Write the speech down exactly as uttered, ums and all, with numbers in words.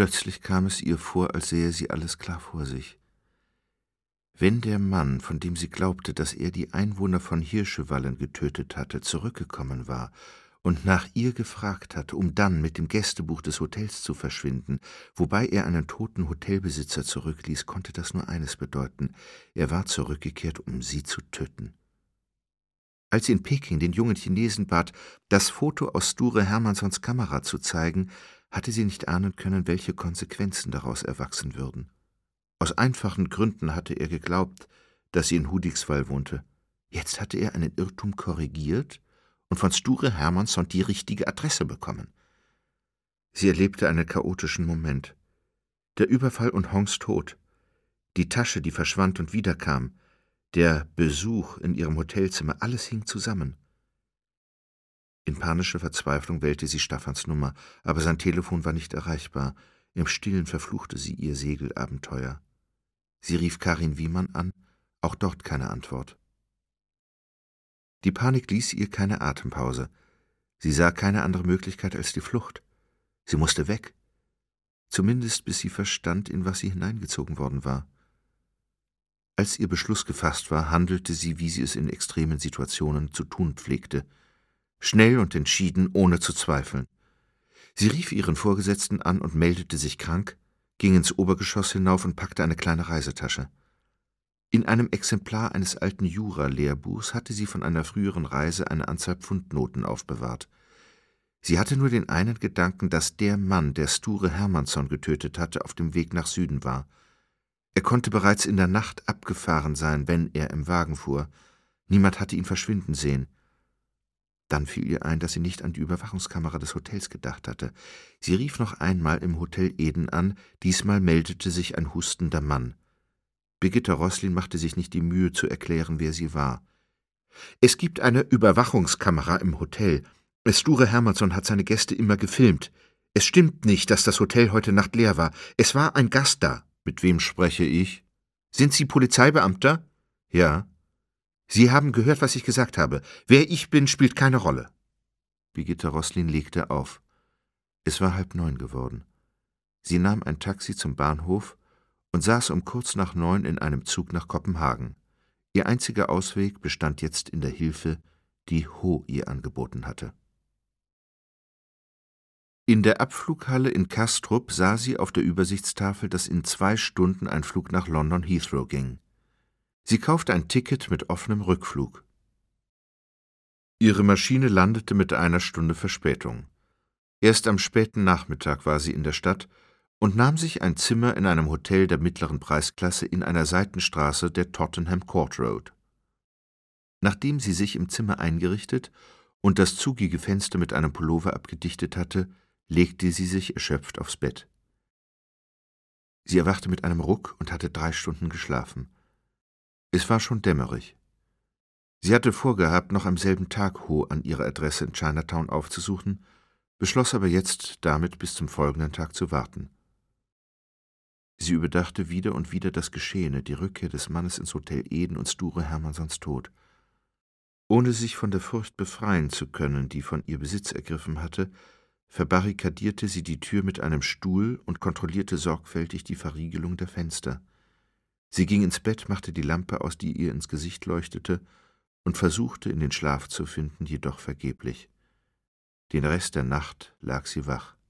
Plötzlich kam es ihr vor, als sähe sie alles klar vor sich. Wenn der Mann, von dem sie glaubte, dass er die Einwohner von Hirschewallen getötet hatte, zurückgekommen war und nach ihr gefragt hatte, um dann mit dem Gästebuch des Hotels zu verschwinden, wobei er einen toten Hotelbesitzer zurückließ, konnte das nur eines bedeuten: Er war zurückgekehrt, um sie zu töten. Als sie in Peking den jungen Chinesen bat, das Foto aus Sture Hermannsons Kamera zu zeigen, hatte sie nicht ahnen können, welche Konsequenzen daraus erwachsen würden. Aus einfachen Gründen hatte er geglaubt, dass sie in Hudiksvall wohnte. Jetzt hatte er einen Irrtum korrigiert und von Sture Hermannsson die richtige Adresse bekommen. Sie erlebte einen chaotischen Moment. Der Überfall und Hongs Tod, die Tasche, die verschwand und wiederkam, der Besuch in ihrem Hotelzimmer, alles hing zusammen. In panischer Verzweiflung wählte sie Staffans Nummer, aber sein Telefon war nicht erreichbar. Im Stillen verfluchte sie ihr Segelabenteuer. Sie rief Karin Wiemann an, auch dort keine Antwort. Die Panik ließ ihr keine Atempause. Sie sah keine andere Möglichkeit als die Flucht. Sie musste weg, zumindest bis sie verstand, in was sie hineingezogen worden war. Als ihr Beschluss gefasst war, handelte sie, wie sie es in extremen Situationen zu tun pflegte. Schnell und entschieden, ohne zu zweifeln. Sie rief ihren Vorgesetzten an und meldete sich krank, ging ins Obergeschoss hinauf und packte eine kleine Reisetasche. In einem Exemplar eines alten Jura-Lehrbuchs hatte sie von einer früheren Reise eine Anzahl Pfundnoten aufbewahrt. Sie hatte nur den einen Gedanken, dass der Mann, der Sture Hermannsson getötet hatte, auf dem Weg nach Süden war. Er konnte bereits in der Nacht abgefahren sein, wenn er im Wagen fuhr. Niemand hatte ihn verschwinden sehen. Dann fiel ihr ein, dass sie nicht an die Überwachungskamera des Hotels gedacht hatte. Sie rief noch einmal im Hotel Eden an, diesmal meldete sich ein hustender Mann. Birgitta Rosslin machte sich nicht die Mühe zu erklären, wer sie war. »Es gibt eine Überwachungskamera im Hotel. Sture Hermannsson hat seine Gäste immer gefilmt. Es stimmt nicht, dass das Hotel heute Nacht leer war. Es war ein Gast da.« »Mit wem spreche ich?« »Sind Sie Polizeibeamter?« »Ja.« »Sie haben gehört, was ich gesagt habe. Wer ich bin, spielt keine Rolle.« Birgitta Rosslin legte auf. Es war halb neun geworden. Sie nahm ein Taxi zum Bahnhof und saß um kurz nach neun in einem Zug nach Kopenhagen. Ihr einziger Ausweg bestand jetzt in der Hilfe, die Ho ihr angeboten hatte. In der Abflughalle in Kastrup sah sie auf der Übersichtstafel, dass in zwei Stunden ein Flug nach London Heathrow ging. Sie kaufte ein Ticket mit offenem Rückflug. Ihre Maschine landete mit einer Stunde Verspätung. Erst am späten Nachmittag war sie in der Stadt und nahm sich ein Zimmer in einem Hotel der mittleren Preisklasse in einer Seitenstraße der Tottenham Court Road. Nachdem sie sich im Zimmer eingerichtet und das zugige Fenster mit einem Pullover abgedichtet hatte, legte sie sich erschöpft aufs Bett. Sie erwachte mit einem Ruck und hatte drei Stunden geschlafen. Es war schon dämmerig. Sie hatte vorgehabt, noch am selben Tag Ho an ihrer Adresse in Chinatown aufzusuchen, beschloss aber jetzt damit bis zum folgenden Tag zu warten. Sie überdachte wieder und wieder das Geschehene, die Rückkehr des Mannes ins Hotel Eden und Sture Hermannssons Tod. Ohne sich von der Furcht befreien zu können, die von ihr Besitz ergriffen hatte, verbarrikadierte sie die Tür mit einem Stuhl und kontrollierte sorgfältig die Verriegelung der Fenster. Sie ging ins Bett, machte die Lampe aus, die ihr ins Gesicht leuchtete, und versuchte, in den Schlaf zu finden, jedoch vergeblich. Den Rest der Nacht lag sie wach.